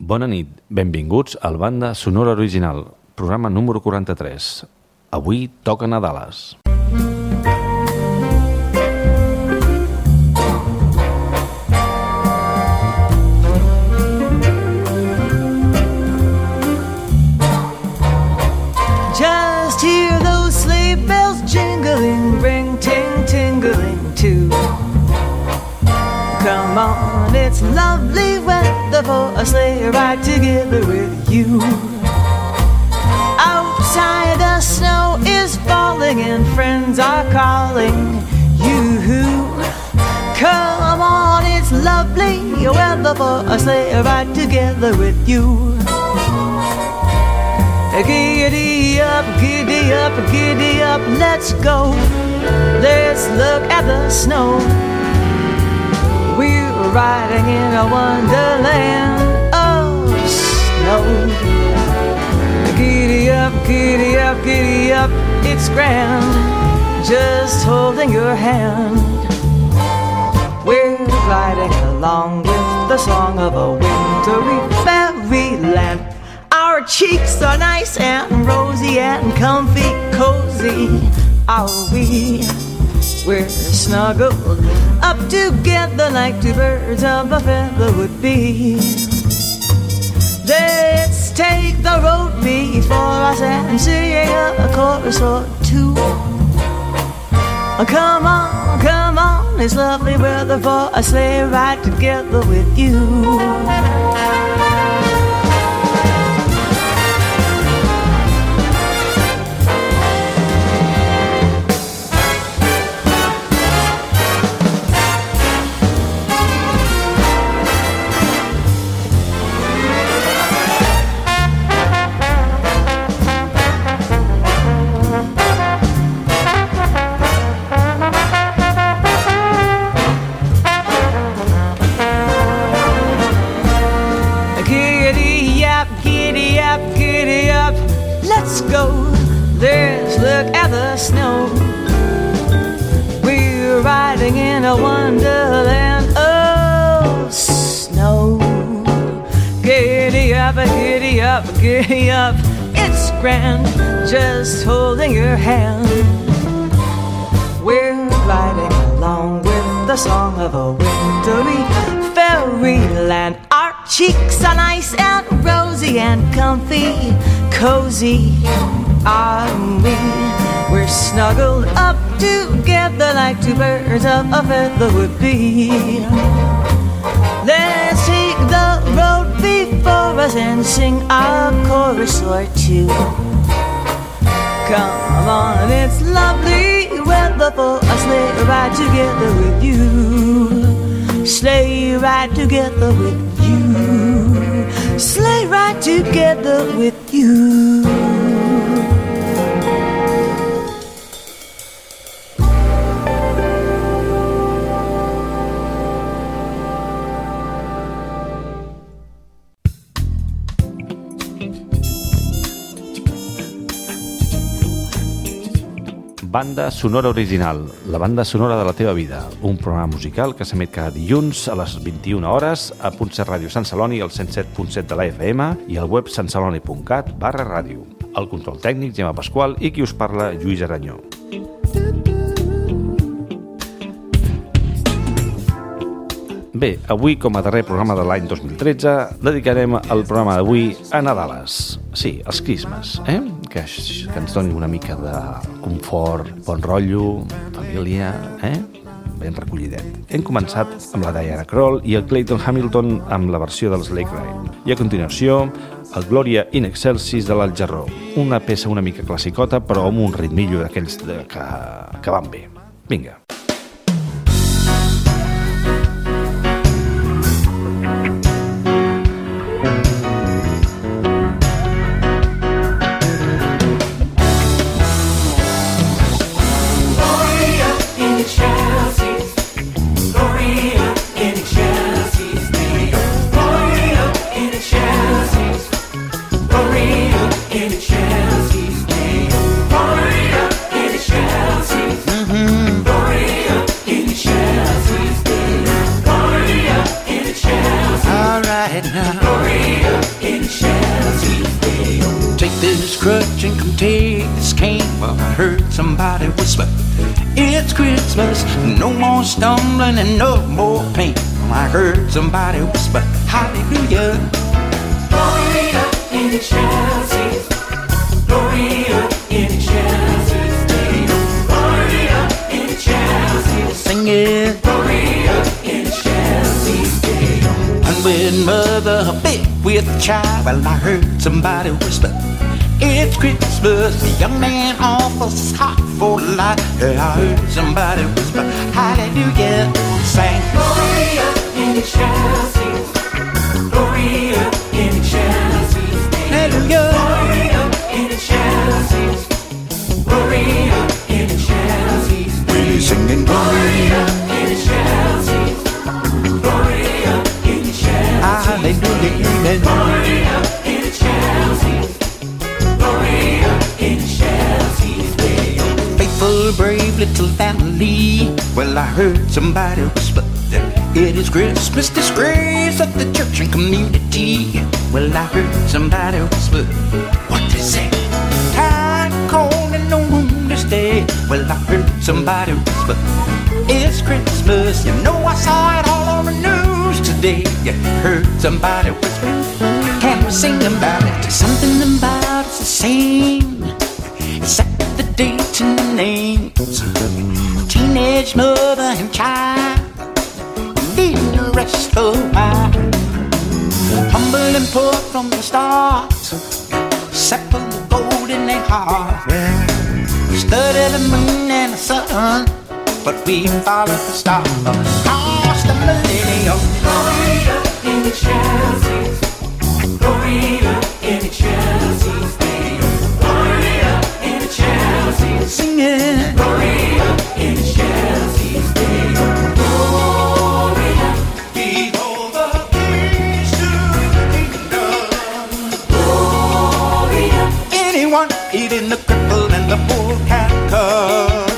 Bona nit, benvinguts al Banda Sonora Original, programa número 43. Avui toquen a Dallas. Just hear those sleigh bells jingling, ring ting tingling too. Come on, it's lovely weather for a sleigh ride together with you. Outside the snow is falling and friends are calling you. Come on, it's lovely weather for a sleigh ride together with you. Giddy up, giddy up, giddy up, let's go. Let's look at the snow. We're riding in a wonderland of snow. Giddy up, giddy up, giddy up, it's grand, just holding your hand. We're gliding along with the song of a wintry fairyland. Our cheeks are nice and rosy and comfy, cozy are we. We're snuggled up together like two birds of a feather would be. Let's take the road before us and sing a chorus or two. Come on, come on, it's lovely weather for a sleigh ride together with you. Let's go, let's look at the snow. We're riding in a wonderland of snow. Giddy up, giddy up, giddy up, it's grand, just holding your hand. We're riding along with the song of a wintry fairyland. Our cheeks are nice and rosy and comfy, cozy are we. We're snuggled up together like two birds of a feather would be. Let's take the road before us and sing a chorus or two. Come on, it's lovely weather for a sleigh ride together with you. Sleigh ride together with you. Sleigh ride together with you. Banda Sonora Original, la banda sonora de la teva vida, un programa musical que s'emet cada dilluns a les 21 hores a Puntset Ràdio Sant Celoni, al 107.7 de la FM i al web santceloni.cat/ràdio. El control tècnic, Gemma Pasqual, i qui us parla, Lluís Aranyó. Bé, avui, com a darrer programa de l'any 2013, dedicarem el programa d'avui a Nadales. Sí, els Christmas, que ens doni una mica de confort, bon rotllo, família, ben recollidet. Hem començat amb la Diana Krall i el Clayton Hamilton amb la versió dels Lake Ride. I a continuació, el Gloria in Excelsis de l'Al Jarreau, una peça una mica classicota, però amb un ritmillo d'aquells que van bé. Vinga. Gloria crutch and come take this cane. Well, I heard somebody whisper, it's Christmas, no more stumbling and no more pain. Well, I heard somebody whisper, hallelujah. Gloria in excelsis, Gloria in excelsis Deo, Gloria in excelsis. Sing it. Gloria in excelsis Deo. Unwed mother, big with a child. Well, I heard somebody whisper, it's Christmas. The young man offers his heart for life. Yeah, I heard somebody whisper, hallelujah. Sang Gloria in excelsis, Gloria in excelsis Deo, hallelujah. Gloria in excelsis, Gloria in excelsis Deo. We singing Gloria in excelsis, Gloria in excelsis. hallelujah. Gloria in excelsis, Gloria in excelsis Deo. Faithful, brave little family. Well, I heard somebody whisper that it is Christmas, disgrace of the church and community. Well, I heard somebody whisper, what is it? Time cold and no room to stay. Well, I heard somebody whisper, it's Christmas. You know I saw it all on the news today. You heard somebody whisper, can we sing about it? Something about it's the same, except the dates and the names. Teenage mother and child, leaving the rest for a while. Humble and poor from the start, sepal the gold in their heart. Study the moon and the sun, but we follow the star across the millennium. Gloria in excelsis, Gloria in excelsis Deo, Gloria in excelsis. Sing it. Gloria in excelsis Deo. Gloria, Give all the keys to the kingdom. Gloria, Anyone, even the cripple and the poor can come.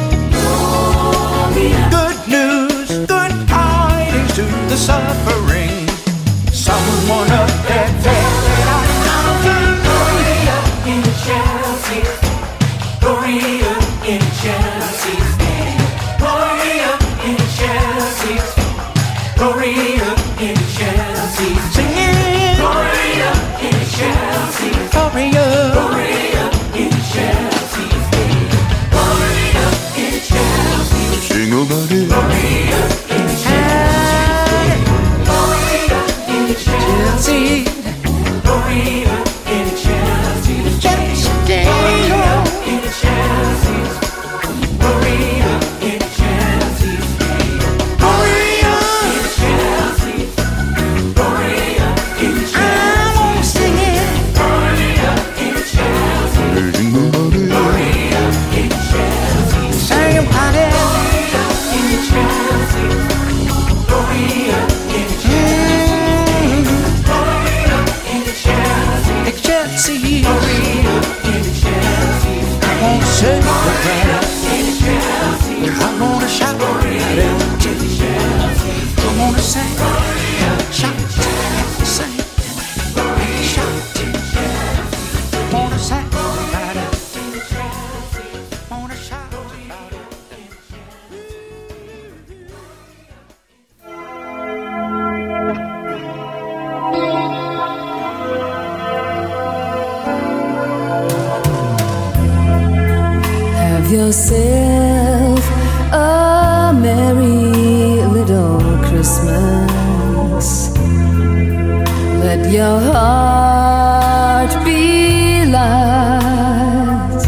Gloria, Good news, good tidings to the suffering. Someone up there tell it out loud. Gloria in excelsis, Gloria in excelsis Deo, Gloria in excelsis, Gloria in excelsis. Sing it. Gloria in excelsis, Gloria. Gloria in excelsis Deo, Gloria in excelsis, Sing about it. Gloria in excelsis, Gloria in excelsis, Gloria in excelsis, Gloria in excelsis, Gloria in excelsis, Gloria in excelsis, Gloria in excelsis. I wanna sing it. Gloria in excelsis, Gloria in excelsis, Sing about it. Gloria in excelsis, Gloria in excelsis, Gloria in excelsis, Excelsior. Gloria in excelsis, I wanna celebrate. in excelsis, I wanna shout about it. I wanna sing. Shout. Sing. Shout. Wanna sing about it. Wanna shout about it. Have yourself a merry little Christmas. Let your heart be light.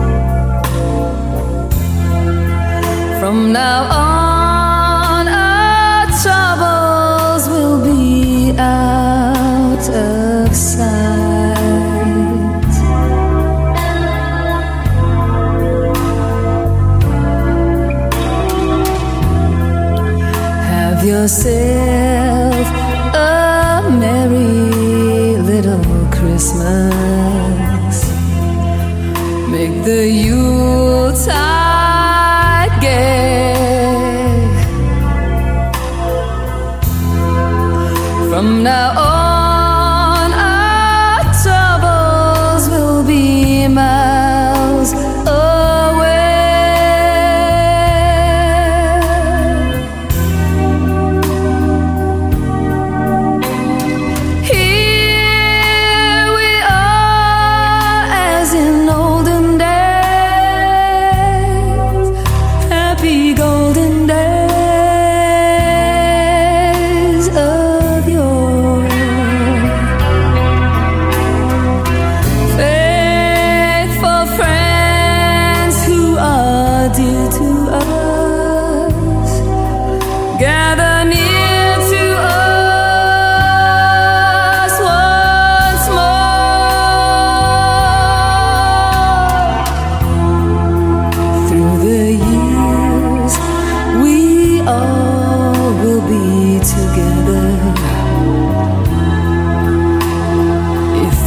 From now on, our troubles will be out of sight. Have yourself a merry little Christmas. Make the Yuletide gay. From now on, our troubles will be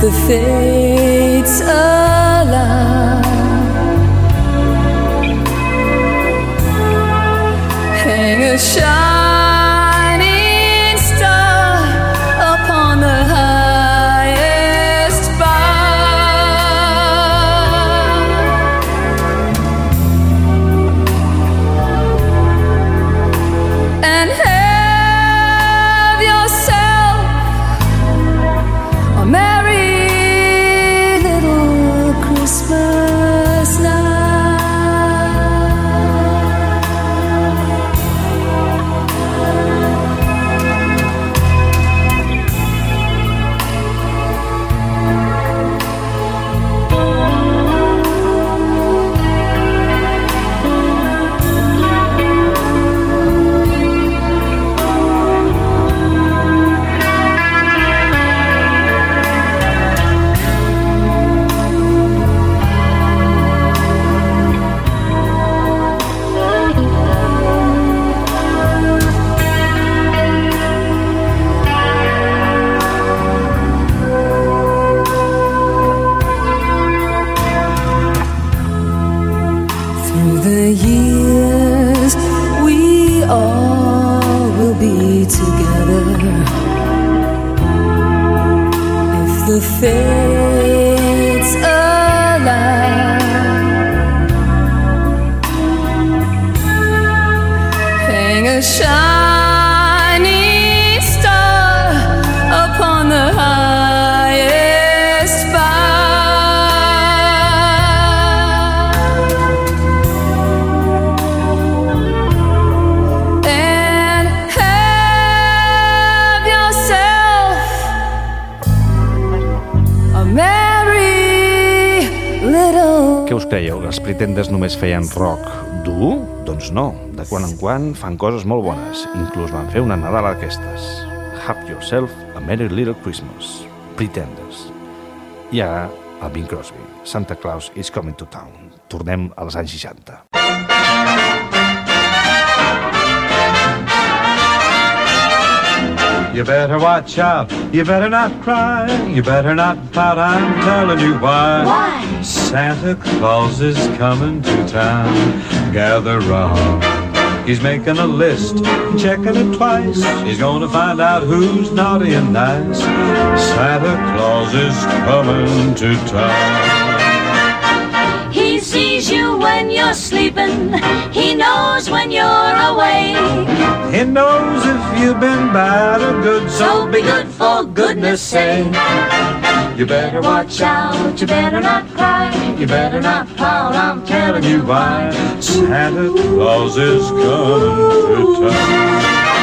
the fates allow. Hang a shining star upon the highest bough, and have yourself a merry little Christmas night. Through the years, we all will be together if the fates allow. Hang a shining star upon the highest bough, and have yourself a merry little. Què us creieu? Els Pretenders només feien rock dur? Doncs no, de quan en quan fan coses molt bones. Inclús van fer una Nadal a aquestes. Have Yourself a Merry Little Christmas. Pretenders. I ara, el Bing Crosby. Santa Claus is Coming to Town. Tornem als anys 60. You better watch out, you better not cry, you better not pout, I'm telling you why. Why? Santa Claus is coming to town. Gather round. He's making a list, checking it twice. He's gonna find out who's naughty and nice. Santa Claus is coming to town. He sees you when you're sleeping. He knows when you're awake. He knows if you've been bad or good, So be good for goodness sake. you better watch out, You better not cry. you better not pout, I'm telling you why. Santa Claus is coming to town.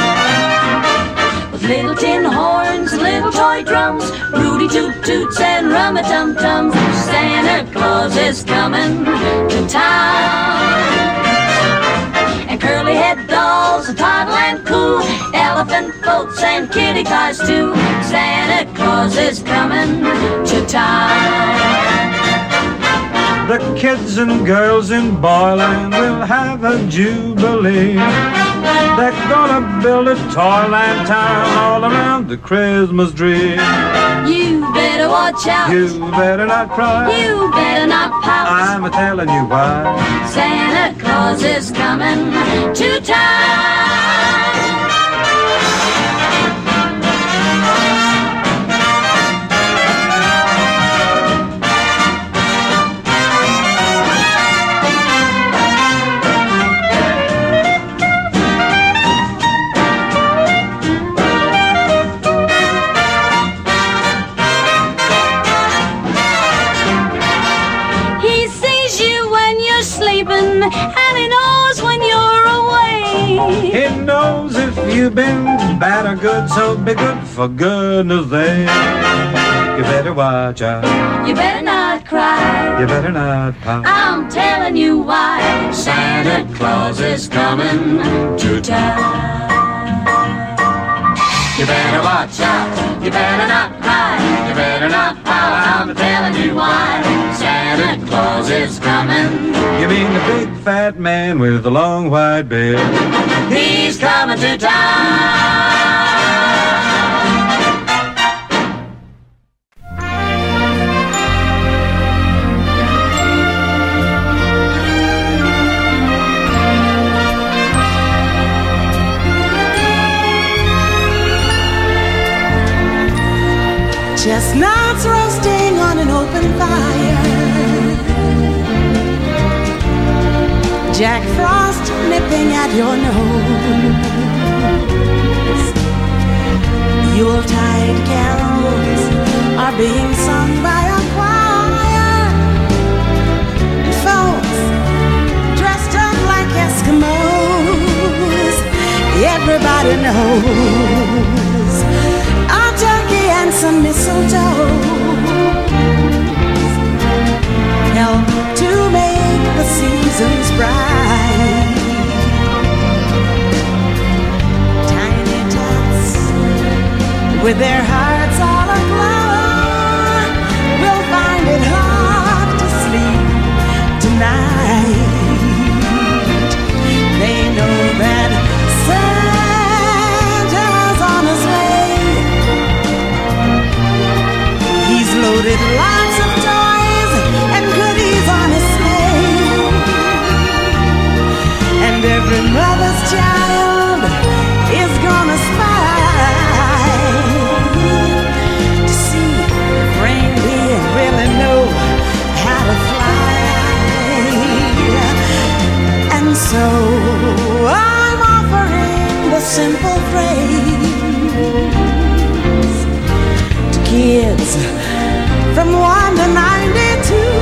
With little tin horns, little toy drums, Rudy Toot Toots and Rum-a-Tum-Tums, Santa Claus is coming to town. And curly head dolls, a toddle and cool, elephant boats and kitty cars too. Santa Claus is coming to town. The kids and girls in Boyland will have a jubilee. They're gonna build a toyland town all around the Christmas tree. You better watch out. You better not cry, You better not pout. I'm a-telling you why. Santa Claus is coming to town. He sees you when you're sleeping, and he knows when you're away. He knows if you've been bad or good, so be good for goodness sake. You better watch out, You better not cry. you better not pout. I'm telling you why. Santa Claus is coming to town. You better watch out. You better not cry. You better not pout. I'm telling you why. Santa Claus is coming. You mean the big fat man with the long white beard? He's coming to town. chestnuts roasting on an open fire, Jack Frost nipping at your nose. Yuletide carols are being sung by a choir, and folks dressed up like Eskimos. Everybody knows a turkey and some mistletoe help to make the seasons bright. Tiny tots with their hearts all aglow will find it hard to sleep tonight. They know that Santa's on his way. He's loaded lots of toys and goodies on his sleigh, and every mother's child is gonna spy to see if reindeer really know how to fly. And so I'm offering the simple phrase to kids from 1 to 92.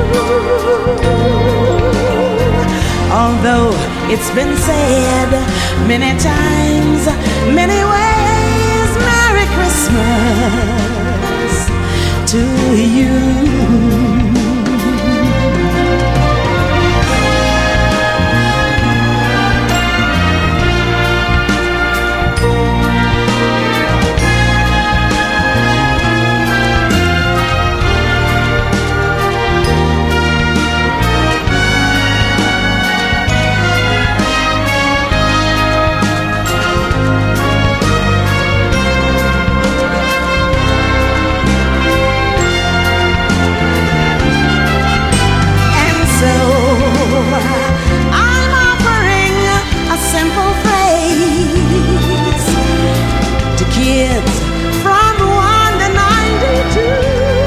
Although it's been said many times, many ways, Merry Christmas to you. I'm offering a simple phrase to kids from 1 to 92.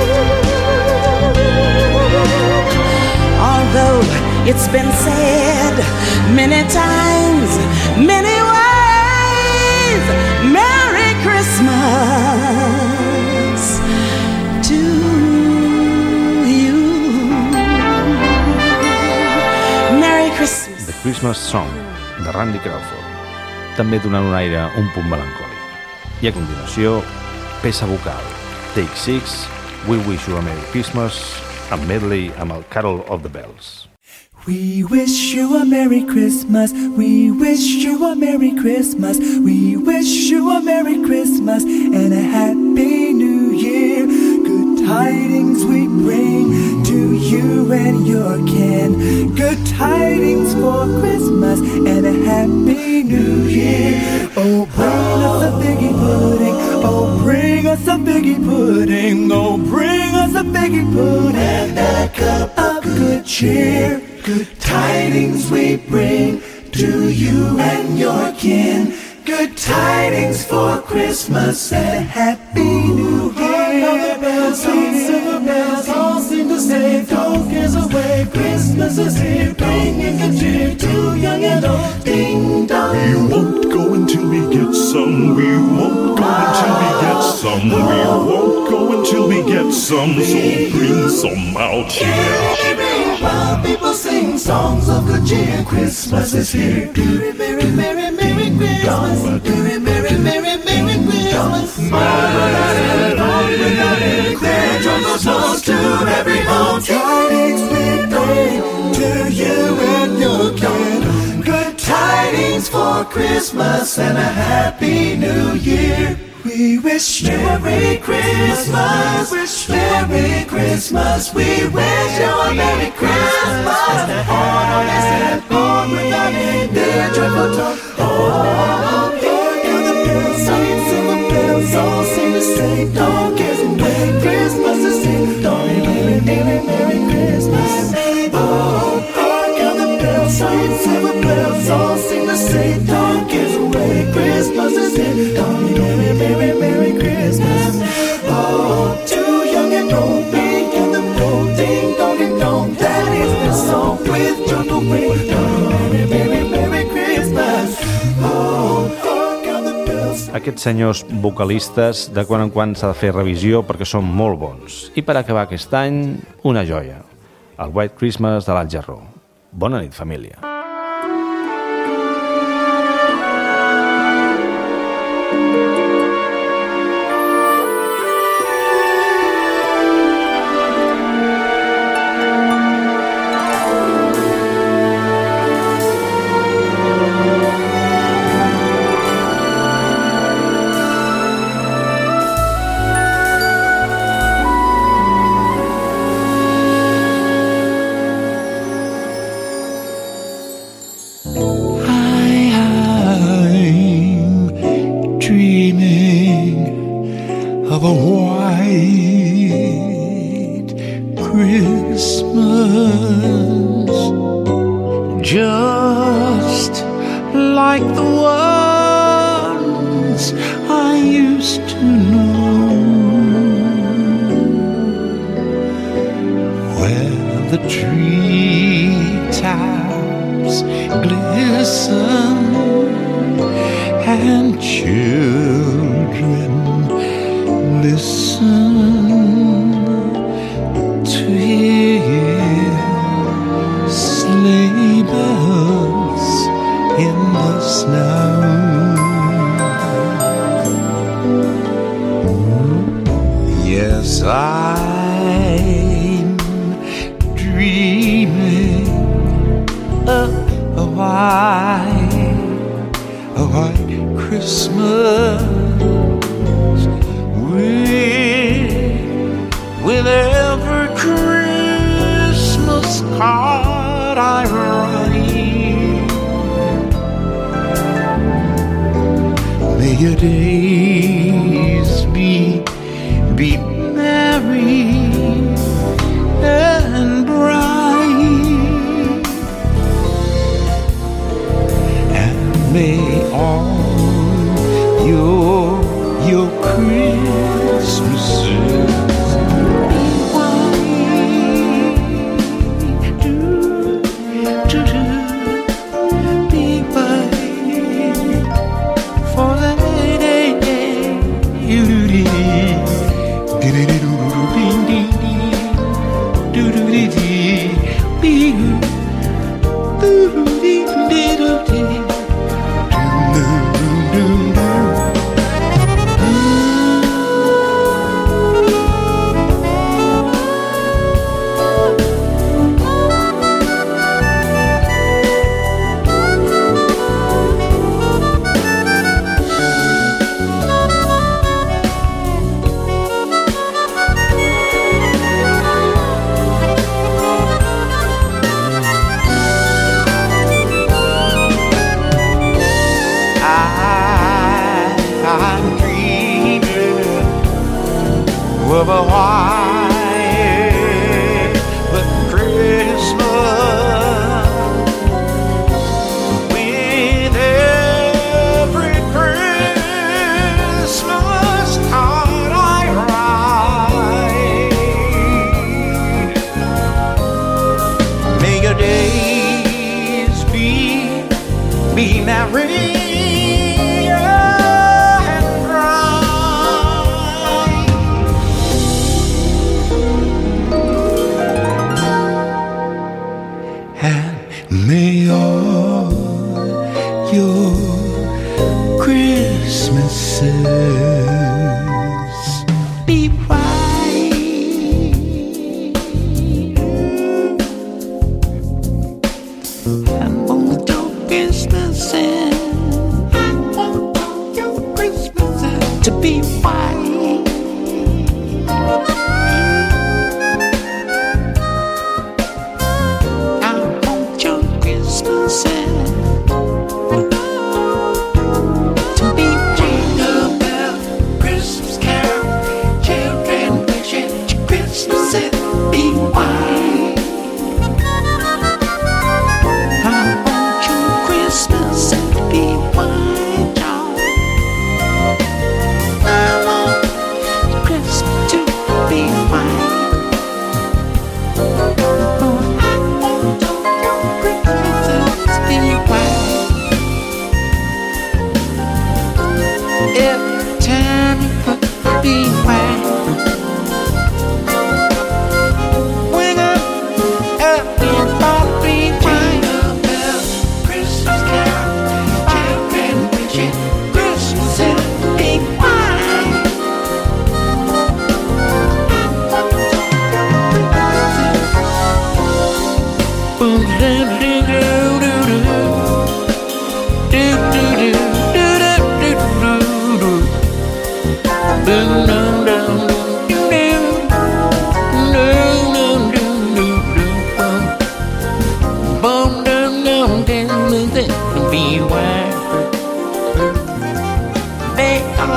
Although it's been said many times, many ways, Merry Christmas to you. Merry Christmas. The Christmas Song, de Randy Crawford, també donant un aire un punt melancòlic. I a continuació, peça vocal, Take 6, We Wish You a Merry Christmas, amb medley amb el Carol of the Bells. We wish you a Merry Christmas, we wish you a Merry Christmas, we wish you a Merry Christmas and a Happy New Year. Good tidings we bring to you and your kin, good tidings for Christmas and a Happy New Year. Oh, bring us a figgy pudding, oh, bring us a figgy pudding, oh, bring us a figgy pudding and a cup of good cheer. Good tidings we bring to you and your kin, good tidings for Christmas and a Happy New Year. All the bells, all silver bells, all seem to say, don't cares away, Christmas is here, bringing good cheer to young and old. Ding dong. We won't go until we get some, we won't go until we get some, we won't go until we get some, so bring some out here. While people sing songs of good cheer, Christmas is here. Merry, merry, merry, merry Christmas. Merry, merry, merry, merry Christmas. There comes snows to every home. Tidings we bring to you and your kin. Good tidings for Christmas and a Happy New Year. We wish you a Merry Christmas, Merry Christmas, we wish you a Merry Christmas. And born without any dear joyful talk. Oh, hear the bells, sing silver bells, all sing to say, don't kiss away, Christmas is here. Don't Merry, Merry, Merry Christmas. Oh, hear the bells, sing silver bells, all sing to say, don't kiss away, Christmas is here. Don't Merry, Merry, Merry Christmas. Oh, aquests senyors vocalistes de quan en quan s'ha de fer revisió perquè són molt bons. I per acabar aquest any, una joia. El White Christmas de l'Al Jarreau. Bona nit, família. Of a white Christmas, just like the ones I used to know, where the treetops glisten and children listen to hear sleigh bells in the snow. Yes, I'm dreaming of a white Christmas with every Christmas card I write. May your days be merry and bright, and may all your Christmases of a white Christmas, with every Christmas card I write. May your days be merry.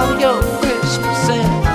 your Christmas Santa.